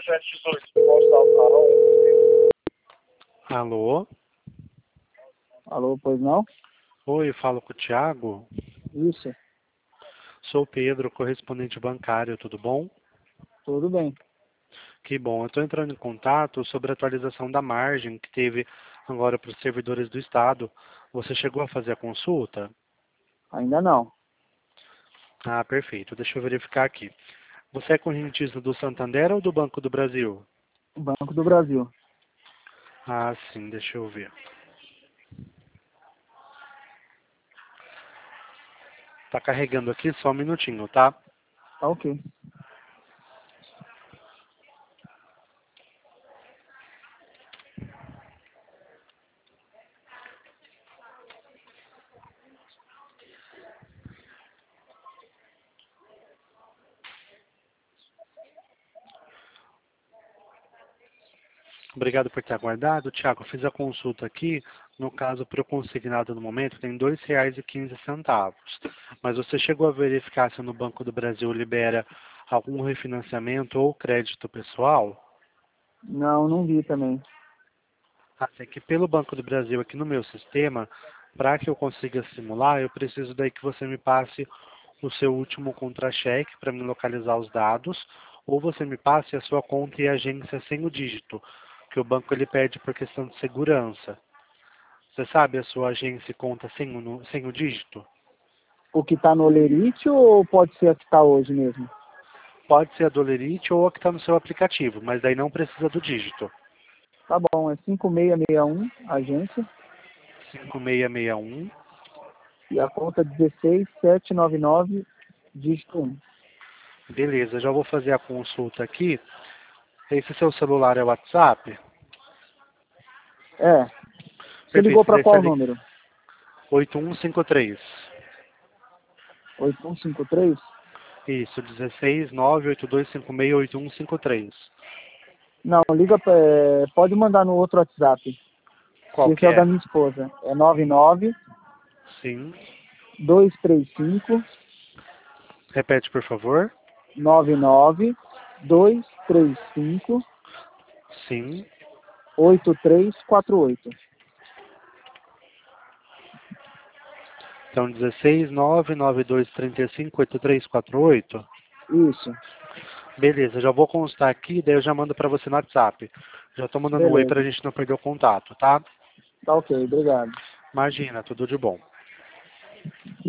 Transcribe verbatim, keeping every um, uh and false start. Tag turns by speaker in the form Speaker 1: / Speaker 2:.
Speaker 1: Alô?
Speaker 2: Alô, pois não?
Speaker 1: Oi, falo com o Thiago.
Speaker 2: Isso,
Speaker 1: Sou o Pedro, correspondente bancário, tudo bom?
Speaker 2: tudo bem.
Speaker 1: Que bom, eu estou entrando em contato sobre a atualização da margem que teve agora para os servidores do Estado. Você chegou a fazer a consulta?
Speaker 2: Ainda não.
Speaker 1: Ah, perfeito. Deixa eu verificar aqui. Você é correntista do Santander ou do Banco do Brasil?
Speaker 2: Banco do Brasil.
Speaker 1: Ah, sim, deixa eu ver. Tá carregando aqui, só um minutinho, tá?
Speaker 2: Tá ok.
Speaker 1: Obrigado por ter aguardado. Tiago, eu fiz a consulta aqui. No caso, para o consignado no momento, tem dois reais e quinze centavos. Mas você chegou a verificar se no Banco do Brasil libera algum refinanciamento ou crédito pessoal?
Speaker 2: Não, não vi também.
Speaker 1: Até que pelo Banco do Brasil aqui no meu sistema, para que eu consiga simular, eu preciso daí que você me passe o seu último contra-cheque para me localizar os dados, ou você me passe a sua conta e agência sem o dígito, que o banco ele pede por questão de segurança. Você sabe a sua agência e conta sem o, nu- sem o dígito?
Speaker 2: O que tá no Olerite ou pode ser a que tá hoje mesmo?
Speaker 1: Pode ser a do Olerite ou a que está no seu aplicativo, mas daí não precisa do dígito.
Speaker 2: Tá bom, é cinco seis seis um, agência,
Speaker 1: cinco seis seis um.
Speaker 2: e a conta dezesseis sete nove nove, dígito um.
Speaker 1: Beleza, já vou fazer a consulta aqui. Esse seu celular é o WhatsApp?
Speaker 2: É, você ligou
Speaker 1: Perfeito,
Speaker 2: para
Speaker 1: daí você
Speaker 2: qual
Speaker 1: liga
Speaker 2: número?
Speaker 1: oito um cinco três.
Speaker 2: oito um cinco três?
Speaker 1: Isso, dezesseis nove oito dois cinco seis oito um cinco três.
Speaker 2: Não, liga pra, é, pode mandar no outro WhatsApp.
Speaker 1: Qual
Speaker 2: Esse
Speaker 1: que
Speaker 2: é o da
Speaker 1: é?
Speaker 2: minha esposa. É nove nove
Speaker 1: Sim.
Speaker 2: dois três cinco
Speaker 1: Repete, por favor.
Speaker 2: nove nove dois três cinco
Speaker 1: Sim.
Speaker 2: oito três quatro oito.
Speaker 1: Então, dezesseis nove nove dois três cinco oito três quatro oito.
Speaker 2: Isso,
Speaker 1: Beleza, já vou constar aqui, daí eu já mando pra você no WhatsApp. Já tô mandando um oi pra
Speaker 2: beleza.
Speaker 1: gente não perder o contato, tá?
Speaker 2: Tá ok, obrigado.
Speaker 1: Imagina, tudo de bom.